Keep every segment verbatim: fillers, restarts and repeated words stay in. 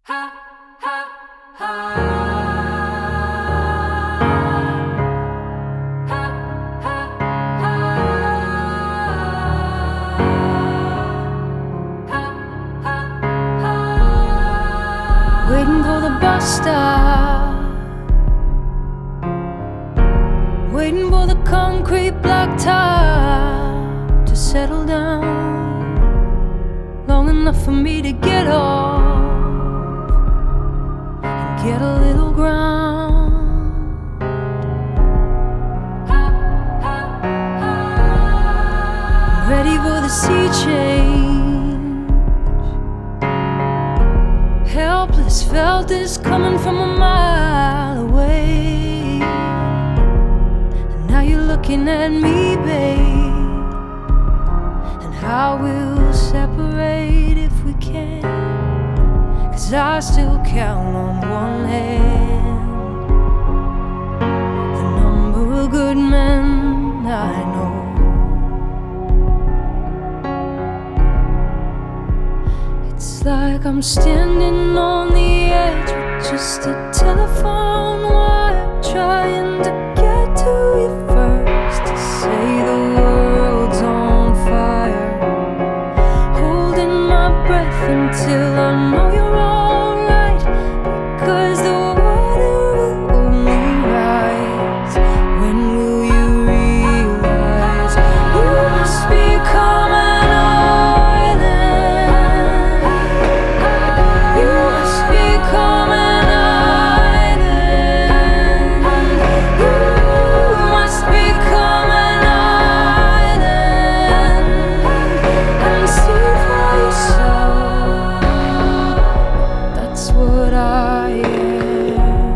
Waiting for the bus stop, waiting for the concrete blacktop to settle down long enough for me to get off and get a little ground. I'm ready for the sea change. Helpless, felt this coming from a mile away. And now you're looking at me, babe, and how we'll separate if we can. 'Cause I still count on one hand the number of good men I know. It's like I'm standing on the edge with just a telephone wire, trying to get to you first to say the world's on fire, holding my breath until I know you're alright, because the water will only rise. When will you realize you must become an island? You must become an island. You must become an island and see for yourself. That's what I am.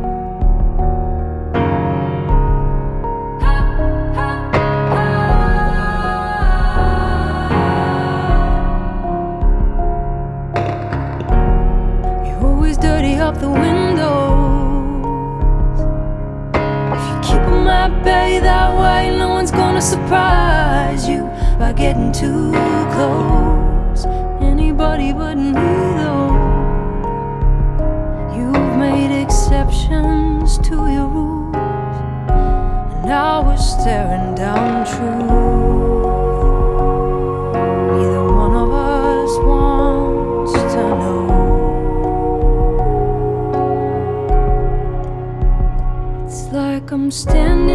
You always dirty up the windows. If you keep them at bay that way, no one's gonna surprise you by getting too close. Anybody but me, though. You've made exceptions to your rules, and now we're staring down truth. Neither one of us wants to know. It's like I'm standing